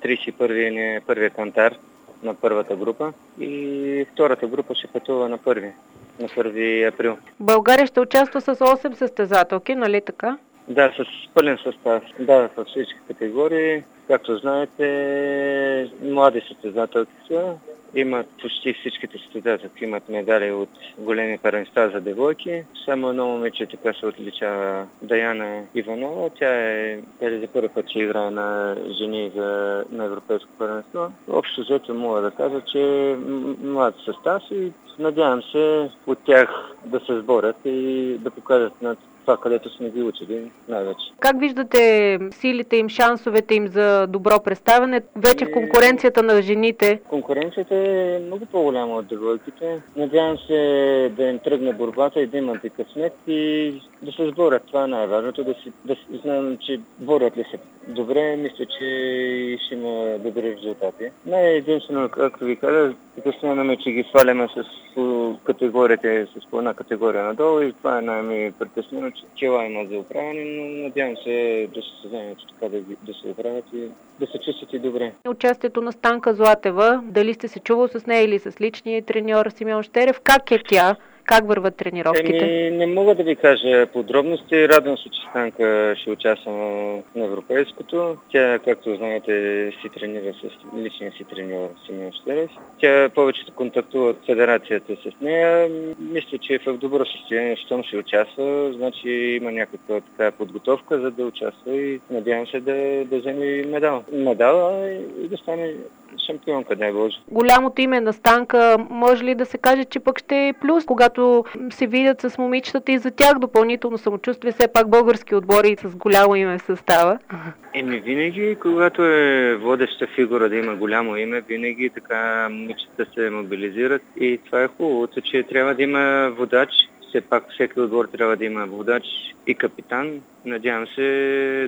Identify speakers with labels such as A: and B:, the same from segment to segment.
A: 31-и ни е първият кантар на първата група и втората група ще пътува на 1 април.
B: България ще участва с 8 състезателки, нали така?
A: Да, с пълен състав. Да, във всички категории. Както знаете, млади състезателки са. Имат почти всичките състезателки имат медали от големи първенства за девойки. Само едно момиче така се отличава, Даяна Иванова. Тя е за първи път, че играе на жени на европейско първенство. Общо взето мога да кажа, че млад състав и надявам се от тях да се сборят и да покажат на това, където сме ги учили най-вече.
B: Как виждате силите им, шансовете им за добро представяне вече в конкуренцията на жените?
A: Конкуренцията е много по-голяма от девойките. Надявам се да им тръгне борбата и да имат и късмет и да се сборят. Това е най-важното. Да знаем, че борят ли се добре, мисля, че ще има добри резултати. Единствено, както ви казах, притесняваме, че ги сваляме с категорията, с по една категория надолу и това е най-ми притеснено, че тела имат за управяне, но надявам се да се съзнаят така да се управят и да се чувстват и добре.
B: Участието на Станка Златева, дали сте се чувал с нея или с личния треньор Симеон Щерев, как е тя? Как върват тренировките?
A: Не мога да ви кажа подробности. Радвам се, че Станка ще участва на европейското. Тя, както знаете, си тренира с личния си треньор Симеон Щерев. Тя повечето контактува от федерацията с нея. Мисля, че е в добро състояние, щом ще участва. Значи има някаква така подготовка, за да участва и надявам се да вземе медал. Медал и да стане шампионка, дай Боже.
B: Голямото име на Станка, може ли да се каже, че пък ще е плюс, когато се видят с момичетата и за тях допълнително самочувствие, все пак български отбори с голямо име в състава?
A: Винаги, когато е водеща фигура да има голямо име, винаги така момичета се мобилизират и това е хубавото, че трябва да има водач. Все пак всеки отбор трябва да има водач и капитан. Надявам се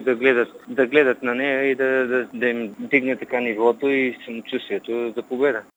A: да гледат на нея и да им дигне така нивото и самочувствието за победа.